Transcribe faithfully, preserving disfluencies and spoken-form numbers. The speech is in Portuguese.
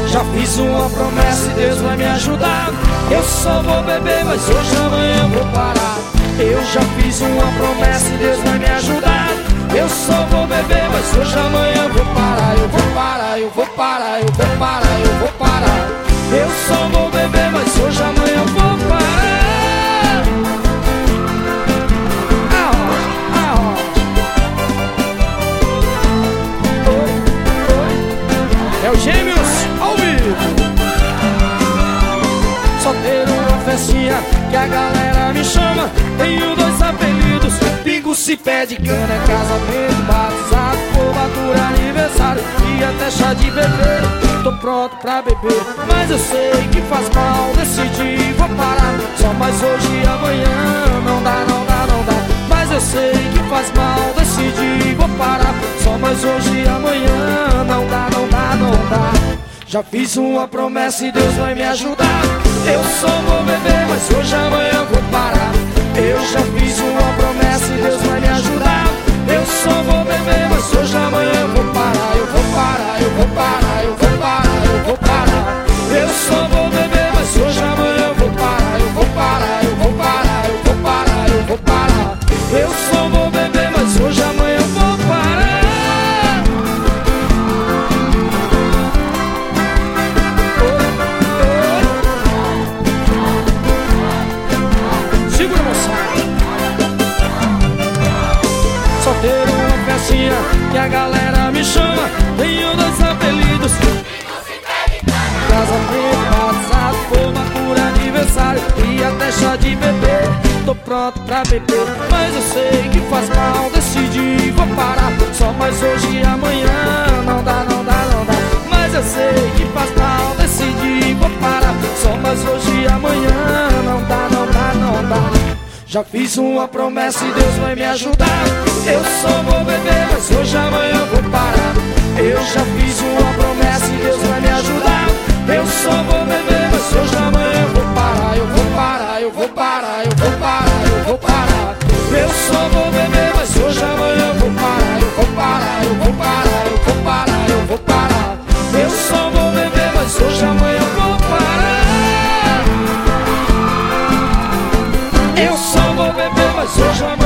Já fiz uma promessa e Deus vai me ajudar. Eu só vou beber, mas hoje amanhã eu vou parar. Eu já fiz uma promessa e Deus vai me ajudar. Eu só vou beber, mas hoje amanhã eu vou parar. Eu vou parar, eu vou parar, eu vou parar, eu vou parar. Eu só vou beber, mas hoje amanhã eu vou parar. Ah, ó, ah, ó. Oi, oi. É o Gêmeos ao vivo. Só ter uma festinha que a galera me chama. Tenho dois apelidos, pingo, cipé de cana. É casamento, batizado, formatura, aniversário e até chá de bebê. Tô pronto pra beber, mas eu sei que faz mal. Decidi, vou parar, só mais hoje e amanhã. Não dá, não dá, não dá. Mas eu sei que faz mal. Decidi, vou parar, só mais hoje e amanhã. Não dá, não dá, não dá. Já fiz uma promessa e Deus vai me ajudar. Eu só vou beber, mas hoje amanhã eu vou parar. Eu já fiz uma promessa e Deus vai me ajudar. Eu só vou beber, mas hoje amanhã eu vou parar. Eu vou parar, eu vou parar, eu vou parar, eu vou parar. Eu só vou beber, mas hoje amanhã eu vou parar. Eu vou parar, eu vou parar, eu vou parar, eu vou parar. Eu só vou beber, mas hoje amanhã eu vou parar. Segura, moçada. Só ter uma festinha que a galera me chama. Tenho dois apelidos, casamento, batizado, formatura, aniversário e até chá de bebê. Tô pronto pra beber, mas eu sei que faz mal. Decidi, vou parar, só mais hoje e amanhã. Não dá, não dá, não dá. Mas eu sei que faz mal. Decidi, vou parar, só mais hoje e amanhã. Não dá, não dá, não dá. Já fiz uma promessa e Deus vai me ajudar. Eu só vou beber, mas hoje amanhã eu vou parar. Eu já fiz uma promessa e Deus vai me ajudar. Eu só vou beber, mas hoje amanhã eu vou parar. Eu vou parar, eu vou parar, eu vou parar, eu vou parar. Eu só vou beber, mas hoje amanhã eu vou parar. Eu vou parar, eu vou parar, eu vou parar, eu vou parar. Eu só vou beber, mas hoje amanhã eu vou parar. Eu só vou beber, mas hoje amanhã